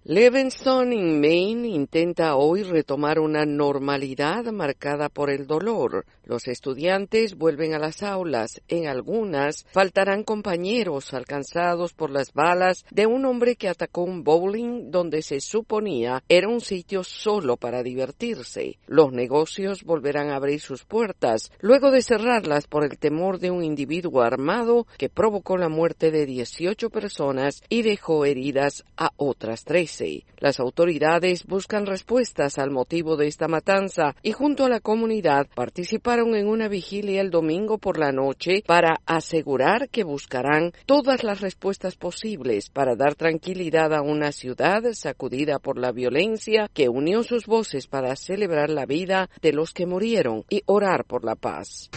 Livingston, en Maine, intenta hoy retomar una normalidad marcada por el dolor. Los estudiantes vuelven a las aulas. En algunas faltarán compañeros alcanzados por las balas de un hombre que atacó un bowling donde se suponía era un sitio solo para divertirse. Los negocios volverán a abrir sus puertas, luego de cerrarlas por el temor de un individuo armado que provocó la muerte de 18 personas y dejó heridas a otras 13. Las autoridades buscan respuestas al motivo de esta matanza y junto a la comunidad participaron en una vigilia el domingo por la noche para asegurar que buscarán todas las respuestas posibles para dar tranquilidad a una ciudad sacudida por la violencia que unió sus voces para celebrar la vida de los que murieron y orar por la paz.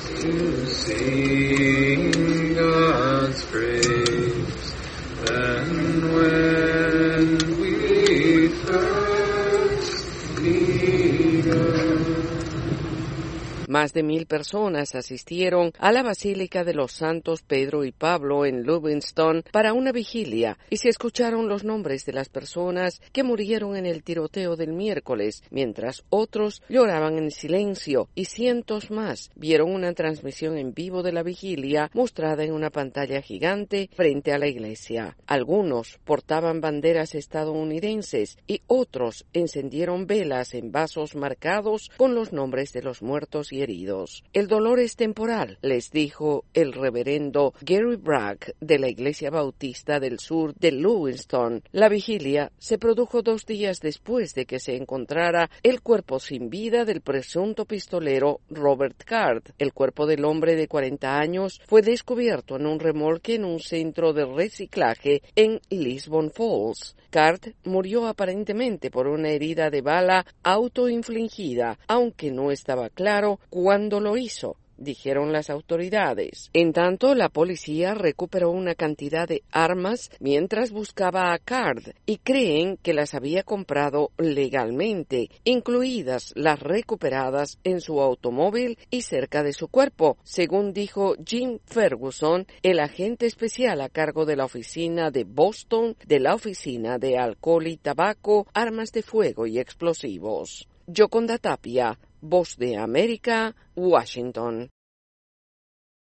Más de 1,000 personas asistieron a la Basílica de los Santos Pedro y Pablo en Livingston para una vigilia y se escucharon los nombres de las personas que murieron en el tiroteo del miércoles, mientras otros lloraban en silencio y cientos más vieron una transmisión en vivo de la vigilia mostrada en una pantalla gigante frente a la iglesia. Algunos portaban banderas estadounidenses y otros encendieron velas en vasos marcados con los nombres de los muertos y heridos. El dolor es temporal, les dijo el reverendo Gary Bragg de la Iglesia Bautista del Sur de Livingston. La vigilia se produjo 2 días después de que se encontrara el cuerpo sin vida del presunto pistolero Robert Card. El cuerpo del hombre de 40 años fue descubierto en un remolque en un centro de reciclaje en Lisbon Falls. Card murió aparentemente por una herida de bala autoinfligida, aunque no estaba claro cuándo lo hizo, dijeron las autoridades. En tanto, la policía recuperó una cantidad de armas mientras buscaba a Card y creen que las había comprado legalmente, incluidas las recuperadas en su automóvil y cerca de su cuerpo, según dijo Jim Ferguson, el agente especial a cargo de la oficina de Boston de la Oficina de Alcohol y Tabaco, Armas de Fuego y Explosivos. Yoconda Tapia, Voz de América, Washington.